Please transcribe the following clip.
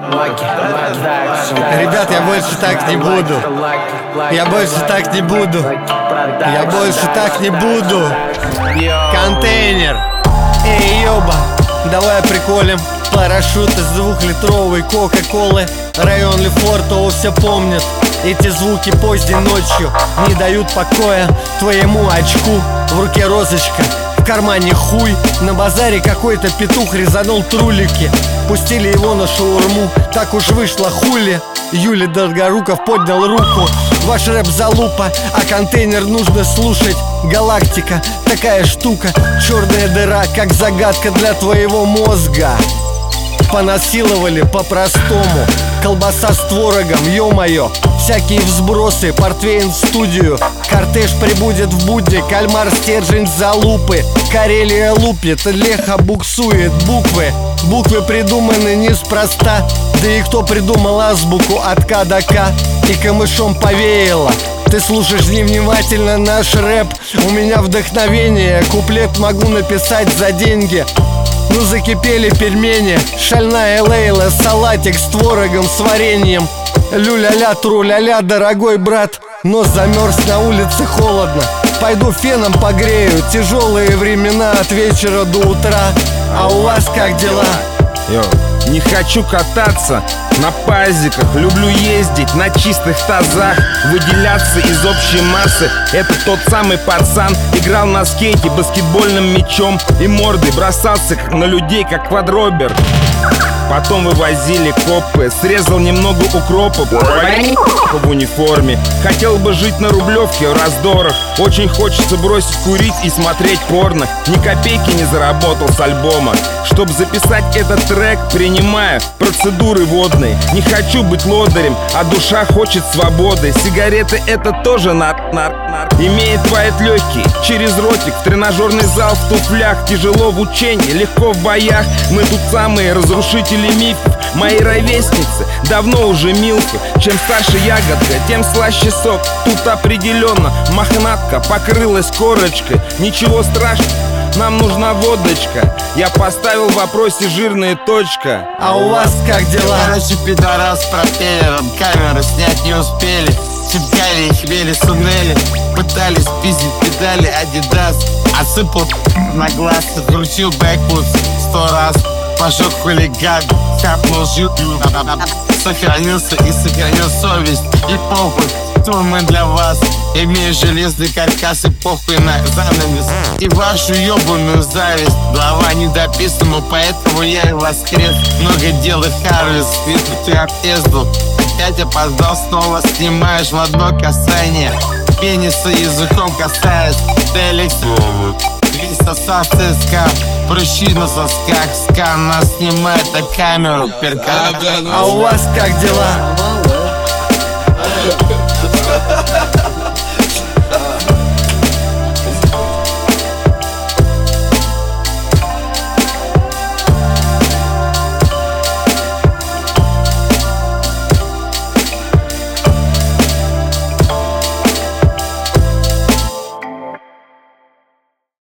Ребят, я больше так не буду. Я больше так не буду. Я больше так не буду. Контейнер. Эй, ёба, давай приколем парашют из 2-литровой кока-колы. Район Лефортово все помнят. Эти звуки поздней ночью не дают покоя твоему очку. В руке розочка, в кармане хуй. На базаре какой-то петух резанул трулики. Пустили его на шаурму, так уж вышло хули. Юлий Долгоруков поднял руку. Ваш рэп залупа, а контейнер нужно слушать. Галактика, такая штука. Черная дыра, как загадка для твоего мозга. Понасиловали по-простому. Колбаса с творогом, ё-моё. Всякие взбросы, портвейн в студию. Кортеж прибудет в будни. Кальмар, стержень, залупы. Карелия лупит, леха буксует. Буквы придуманы неспроста. Да и кто придумал азбуку от К до К? И камышом повеяло. Ты слушаешь невнимательно наш рэп. У меня вдохновение. Куплет могу написать за деньги. Ну закипели пельмени. Шальная Лейла, салатик с творогом, с вареньем. Лю-ля-ля, тру-ля-ля, дорогой брат. Нос замерз, на улице холодно. Пойду феном погрею. Тяжелые времена от вечера до утра. А у вас как дела? Не хочу кататься на пазиках, люблю ездить на чистых тазах, выделяться из общей массы. Это тот самый пацан, играл на скейте баскетбольным мячом и мордой бросался на людей, как квадробер. Потом вывозили копы, срезал немного укропа в униформе. Хотел бы жить на Рублевке в раздорах. Очень хочется бросить курить и смотреть порно. Ни копейки не заработал с альбома. Чтоб записать этот трек, принимая процедуры водные. Не хочу быть лодырем, а душа хочет свободы. Сигареты это тоже Имеет твоет легкий через ротик. В тренажерный зал в туфлях. Тяжело в учении, легко в боях. Мы тут самые разрушители мифов. Мои ровесницы давно уже милфы. Чем старше ягодка, тем слаще сок. Тут определенно мохнатка покрылась корочкой. Ничего страшного, нам нужна водочка. Я поставил в вопросе жирная точка. А у вас как дела? Короче, пидорас с пропеллером. Камеры снять не успели. Цепляли их, вели, сунели. Пытались пиздить педали Адидас. Отсыпал на глаз, закрутил бэквуд 100 раз. Пожег хулиган, капнул жил. Сохранился и сохранил совесть. И похуй, кто мы для вас. Имею железный каркас и похуй на занавес. И вашу ебаную зависть. Глава недописана, поэтому я и воскрес. Много дел и харвест, видно ты объездил. Опять опоздал, снова снимаешь в одно касание. Пениса языком касаясь. Телекс, весь состав ЦСКА. Прыщи на сосках, скан нас снимает на камеру. А у вас как дела?